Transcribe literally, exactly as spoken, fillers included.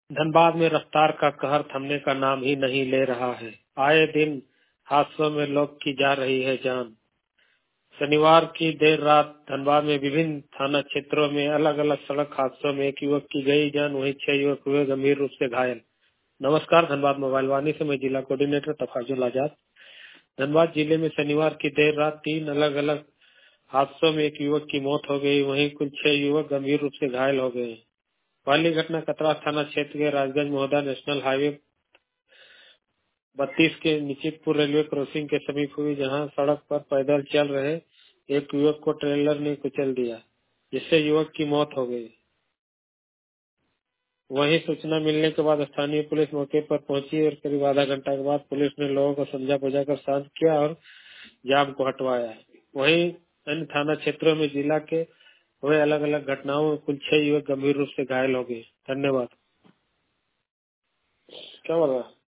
धनबाद में रफ्तार का कहर थमने का नाम ही नहीं ले रहा है। आए दिन हादसों में लोग की जा रही है जान। शनिवार की देर रात धनबाद में विभिन्न थाना क्षेत्रों में अलग अलग सड़क हादसों में एक युवक की गई जान, वहीं छह युवक हुए गंभीर रूप से घायल। नमस्कार, धनबाद मोबाइल वाणी से मैं जिला कोऑर्डिनेटर तफाजुल आजाद। धनबाद जिले में शनिवार की देर रात तीन अलग अलग हादसों में एक युवक की मौत हो गई, वहीं कुल छह युवक गंभीर रूप से घायल हो गए। पहली घटना कतरा थाना क्षेत्र के राजगंज महोदा नेशनल हाईवे बत्तीस के निश्चितपुर रेलवे क्रॉसिंग के समीप हुई, जहां सड़क पर पैदल चल रहे एक युवक को ट्रेलर ने कुचल दिया, जिससे युवक की मौत हो गई। वहीं सूचना मिलने के बाद स्थानीय पुलिस मौके पर पहुंची और करीब आधा घंटा के बाद पुलिस ने लोगों को समझा बुझाकर शांत किया और जाम को हटवाया। वहीं अन्य थाना क्षेत्रों में जिला के हुए अलग अलग घटनाओं में कुल छह युवक गंभीर रूप से घायल हो गए। धन्यवाद। क्या बोल रहा है?